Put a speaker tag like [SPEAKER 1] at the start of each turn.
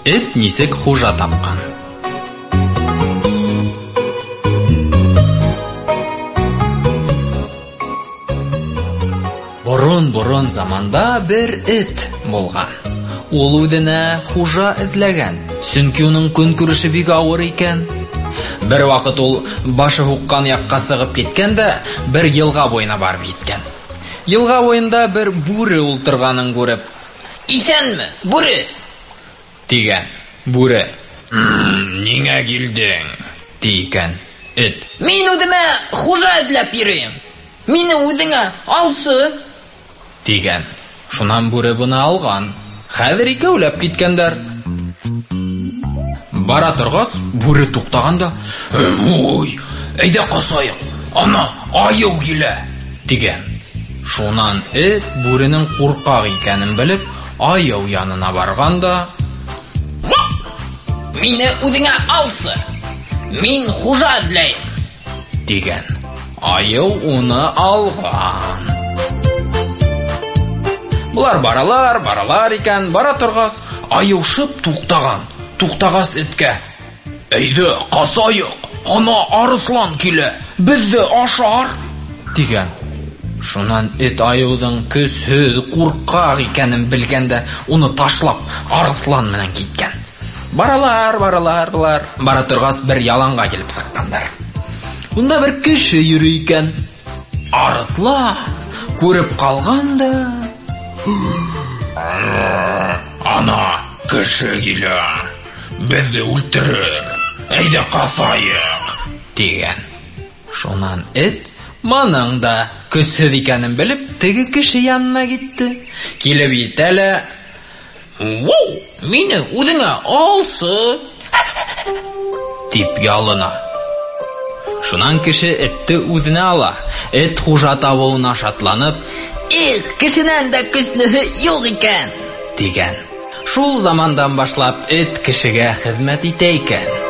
[SPEAKER 1] Эт нисек хужа тапкан. Борын заманда бер эт булган. Ул үзенә хужа эзләгән, чөнки уның көнкүреше бик авыр икән. Бер вакыт ул башы хуккан якка сыгып киткән дә, бер елга буена барып җиткән. Елга буенда бер бүре ултырганын күреп, "Исәнме, бүре?" дигән. Бүре, "Нигә килдең?" дигән. Эт, "Мин үземә хужа эзләп йөрим. Мине үзеңә алсы." дигән. Шуннан бүре буны алган. Хәзер икәүләп киткәннәр. Бара торгас, бүре туктаганда, "Ой, әйдә касайык. Ана, аю килә." дигән. Шуннан эт бүренең куркак икәнен белеп, аю янына барганда, "Мине үзеңә алсы. Мин хужа эзләйм." дигән. Аю уны алган. Булар баралар икән, бара торгас, аю шып туктаган. Туктагас эткә, "Әйдә, касайык. Ана арыслан килә. Безне ашар." дигән. Шуннан эт аюның көсһез, куркак икәнен белгәндә, уны ташлап, арыслан менән киткән. Баралар. Бара торгас, бер яланга килеп сыкканнар. Унда бер кеше йөри икән. Арыслан күреп калганда, "Ана, кеше килә. Безне үлтерер. Әйдә касайык." дигән. Шуннан эт моның да көсһез икәнен белеп, теге кеше янына китте. Килеп җитәлә, "Мине үзеңә алсы." дип ялына. Шуннан кеше этте үзенә ала. Эт хужа табуына шатланып, "Кешенән дә көчле юк икән" дигән. Шул замандан башлап эт кешегә хезмәт итә икән.